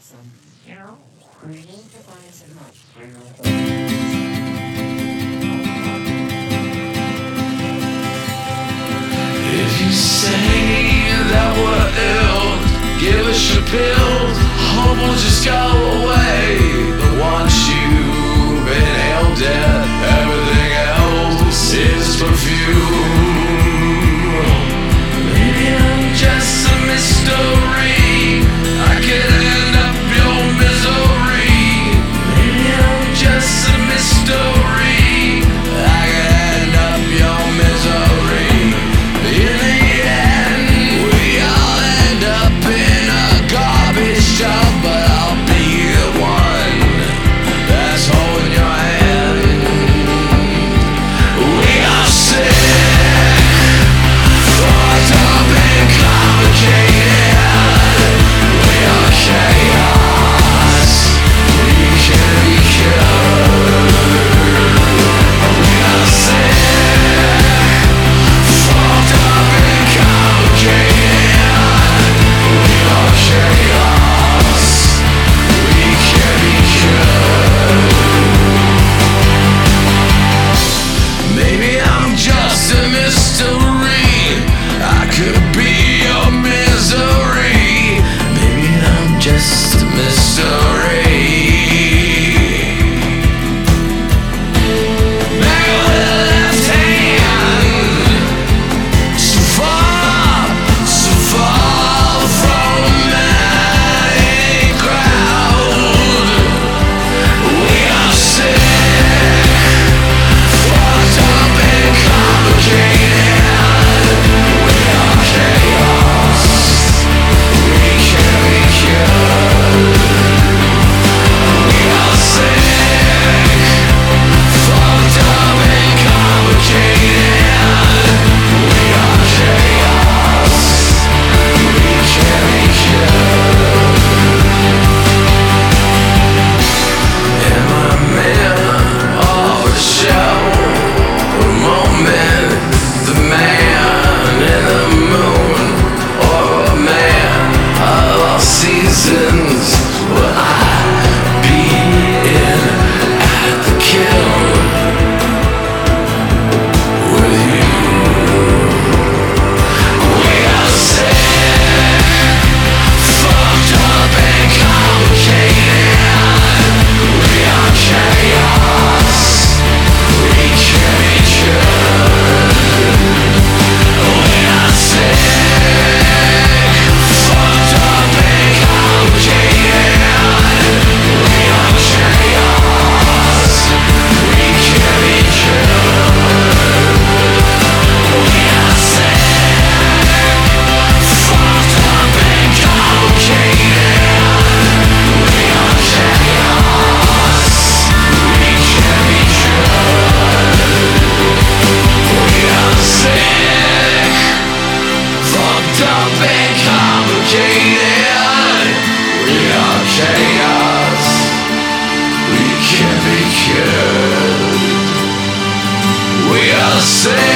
If you say that we're ill, give us your pills, hope will just go away. But once you've inhaled it, everything else is perfume. Maybe I'm just a mystery, I could end up your misery. Maybe I'm just a mystery, I could end up your misery. In the end, we all end up in a garbage dump, but I'll be the one that's holding your hand. We are sick, fucked up and complicated. We are chaos, we can be cured. We are sick, fucked up and complicated. We are chaos, we can be cured. Maybe I'm just a mystery, I could be your misery. Maybe I'm just a mystery. Back with the left hand, so far from the main crowd. We are sick, fucked up and complicated. We are chaos, we can be cured. We are sick, fucked up and complicated. We are chaos, we can be cured. Am I a man of a show? A moment, the man in the moon, or a man of all seasons? Will I be in at the kiln with you? We are sick, fucked up and complicated. We are chaos, we can be cured. We are sick, fucked up and complicated. We are chaos, we can be cured. We are sick, fucked up and complicated. We are chaos, we can be cured. We are sick, fucked up and complicated. We are chaos, we can be cured. We are sick.